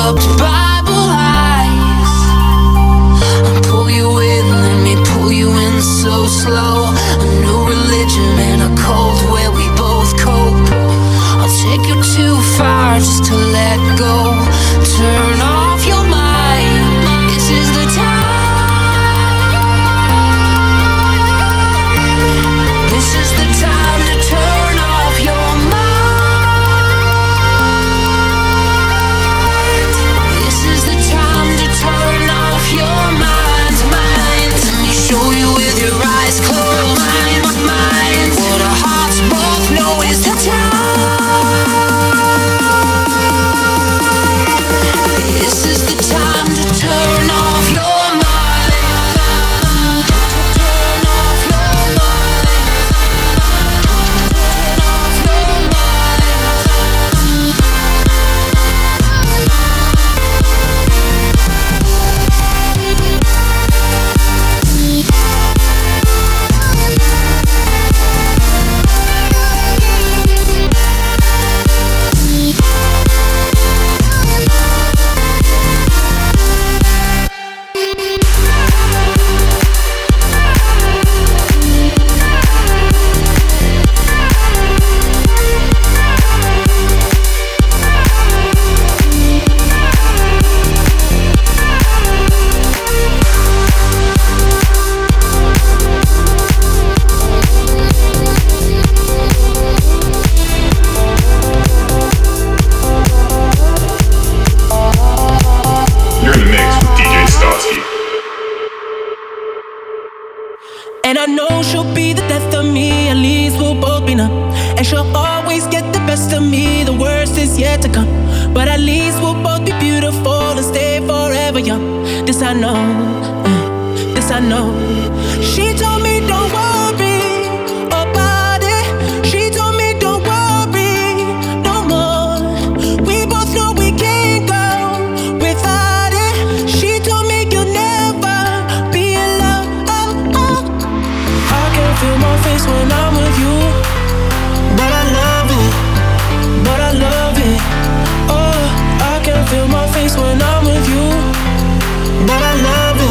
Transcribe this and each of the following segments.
up to Bible eyes. I pull you in, let me pull you in so slow. A new religion and a cult where we both cope. I'll take you too far just to let go. Turn off your mind. This is the time. This is the time to turn off your mind. This is the time to turn off your mind. Let me show you with your eyes closed. Mind. What our hearts both know is the time. This is the time to turn off your mind. Turn off your mind. Turn off your You're in the mix with DJ Starsky. And I know she'll be the death of me, at least we'll both be numb. And she'll always get the best of me, the worst is yet to come. But at least we'll both be beautiful and stay forever young. This I know, this I know. She told me don't worry about it. She told me don't worry no more. We both know we can't go without it. She told me you'll never be alone. I can feel my face when I'm with you, but I love it, but I love it. Oh, I can feel my face when I'm with you, but I love it.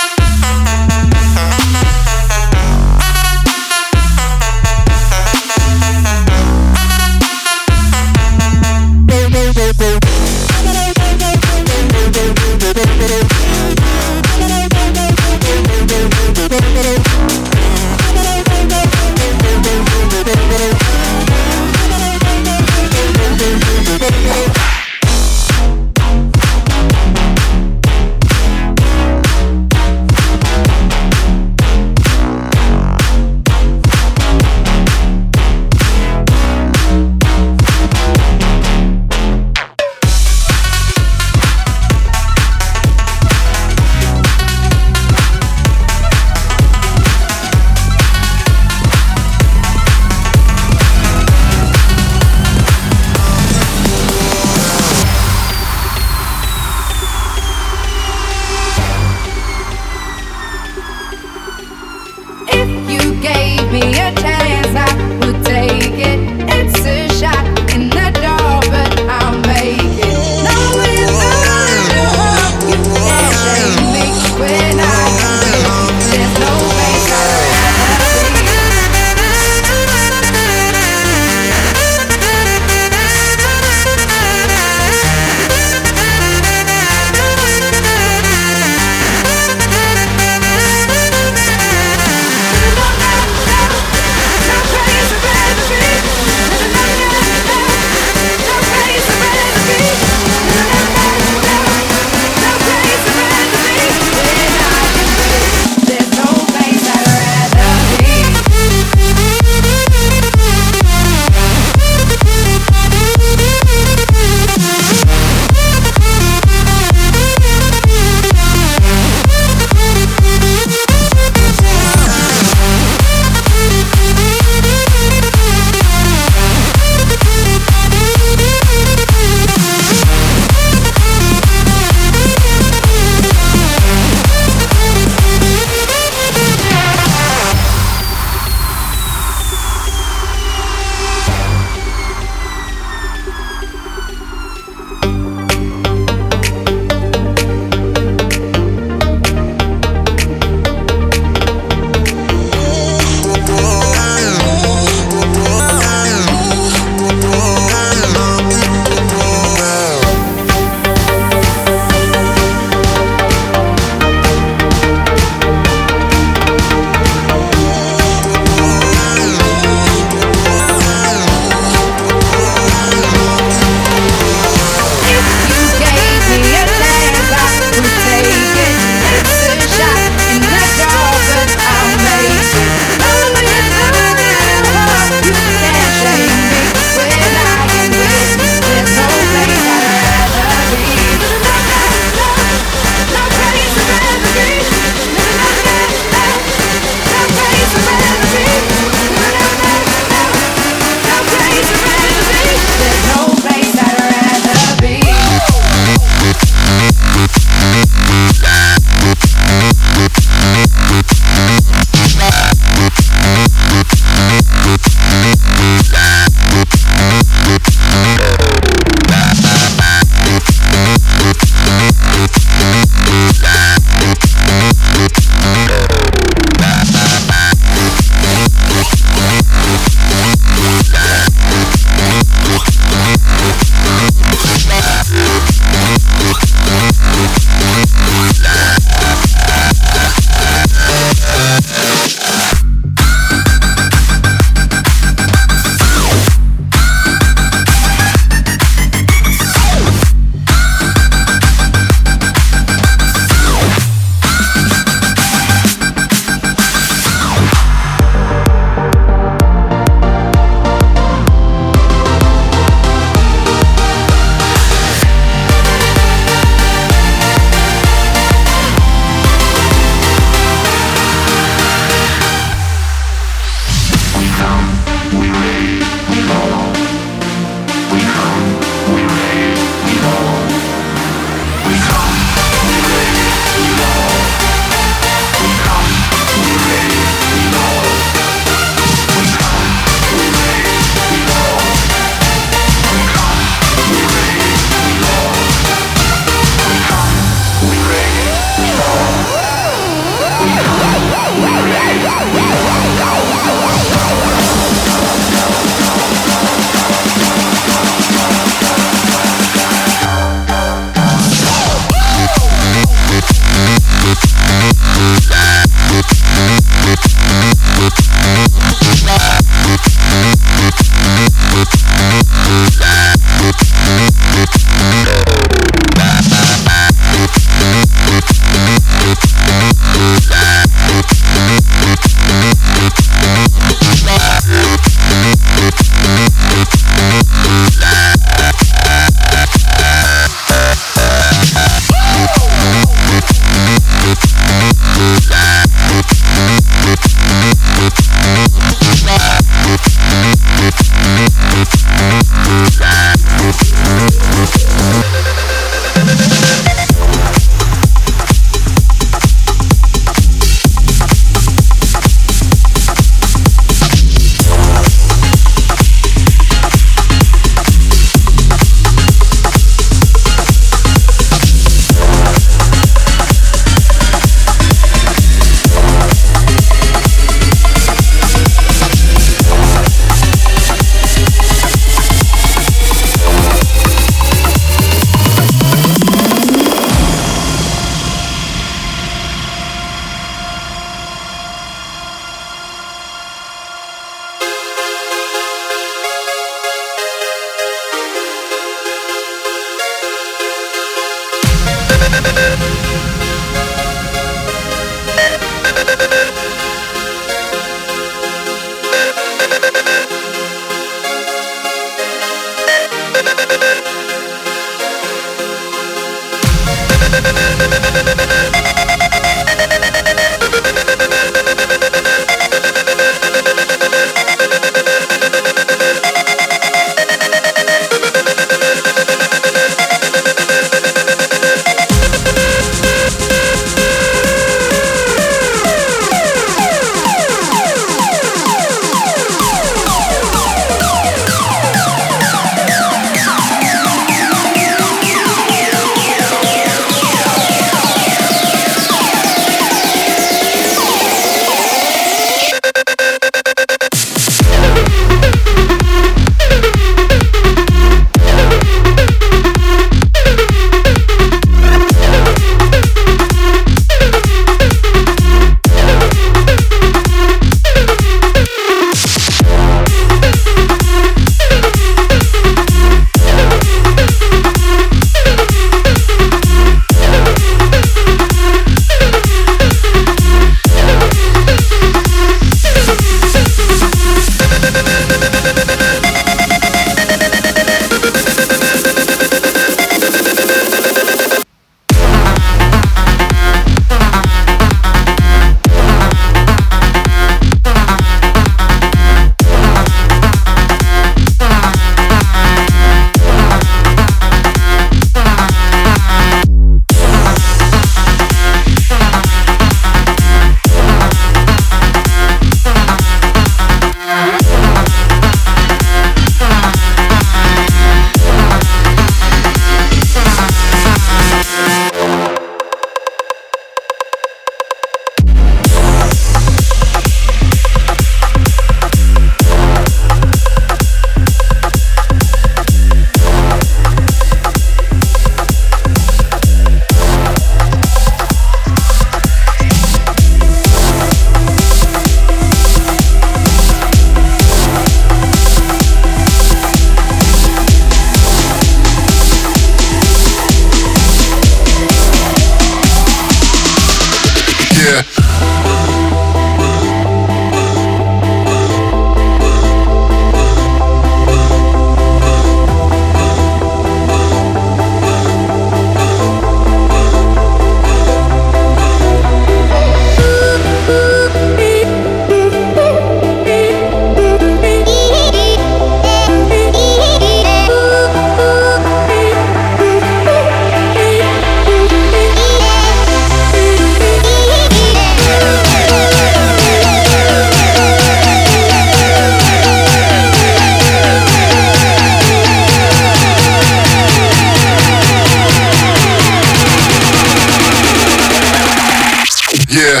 Yeah.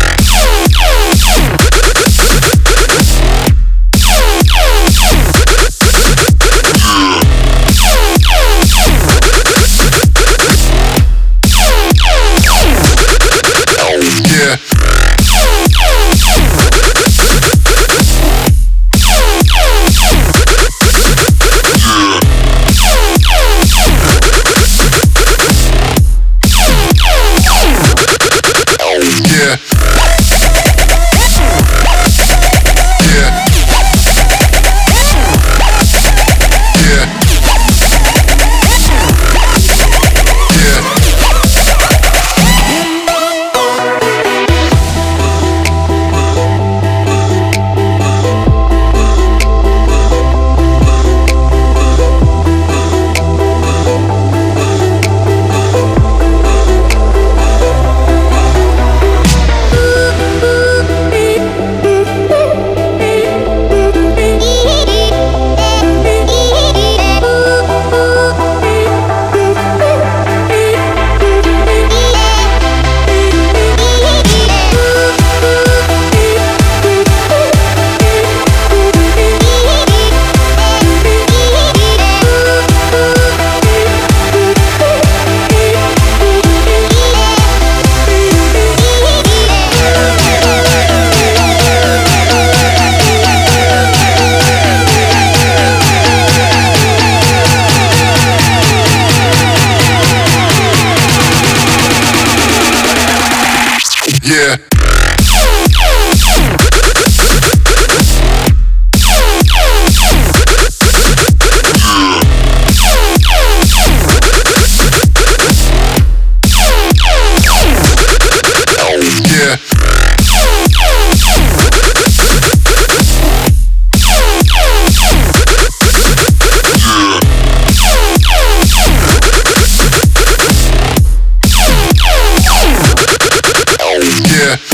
Yeah. Yeah.